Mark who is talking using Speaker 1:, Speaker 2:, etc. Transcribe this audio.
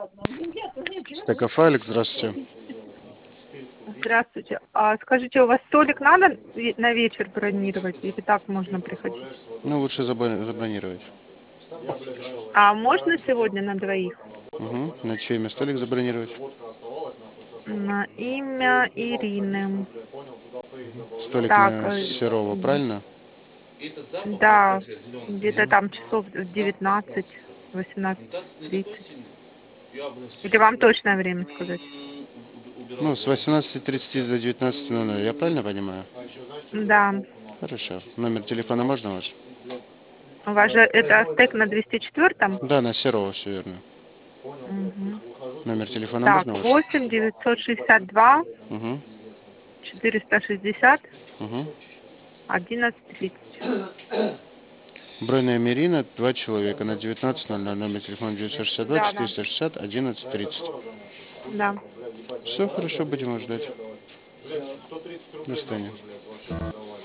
Speaker 1: Стекофайлик, здравствуйте.
Speaker 2: Здравствуйте. А скажите, у вас столик надо на вечер бронировать или так можно приходить?
Speaker 1: Ну, лучше забронировать.
Speaker 2: А можно сегодня на двоих?
Speaker 1: Угу. На чье имя столик забронировать?
Speaker 2: На имя Ирины.
Speaker 1: Столик
Speaker 2: Так,
Speaker 1: на Серова, правильно?
Speaker 2: да, где-то там часов в 19, 18:30. Или вам точное время сказать?
Speaker 1: Ну, с 18:30 до 19:00, я правильно понимаю?
Speaker 2: Да.
Speaker 1: Хорошо. Номер телефона можно ваш?
Speaker 2: У вас же это стек на 204-м?
Speaker 1: Да, на Серова, все верно.
Speaker 2: Угу.
Speaker 1: Номер телефона
Speaker 2: Так,
Speaker 1: можно ваш?
Speaker 2: 8 962
Speaker 1: Угу.
Speaker 2: 460
Speaker 1: Угу.
Speaker 2: 11:30.
Speaker 1: Бронь на Мерина, 2 человека на 19:00. Номер телефона 962
Speaker 2: Да, да,
Speaker 1: 460 11:30.
Speaker 2: да.
Speaker 1: Все хорошо, будем вас ждать. До свидания.